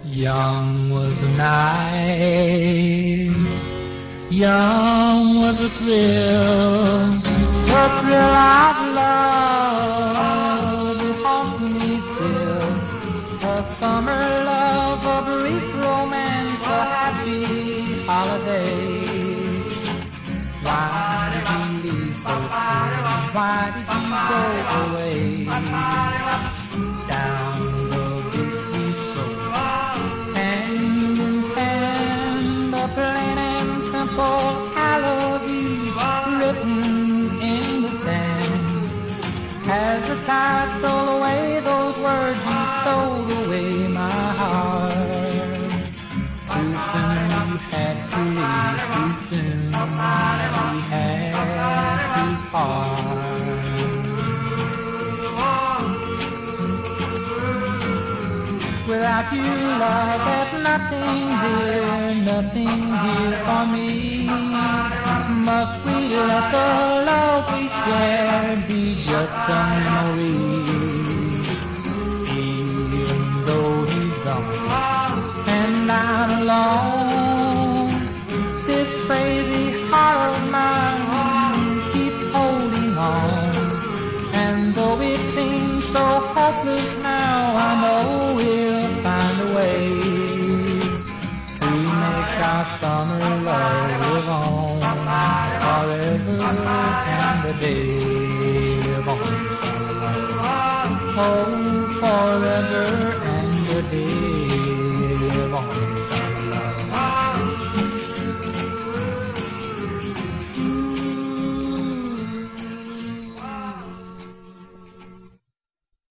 Young was the night, young was the thrill of love that haunts me still. A summer love, a brief romance, a happy holiday. Why did you leave so soon? Why did you go away? Down the beach we strolled, hand in hand, a plain and simple I love you written in the sand. As the tide stole away those words, you stole away my heart. Too soon you had to leave, too soon we had to part. Without you, love, there's nothing here for me. Must we let the love we share be just a memory? Even though he's gone and I'm alone, this crazy heart of mine keeps holding on. And though it seems so hopeless now, I know we'll find a way to make our summer love live on forever and a day. Live on, oh, forever and a day. Live on.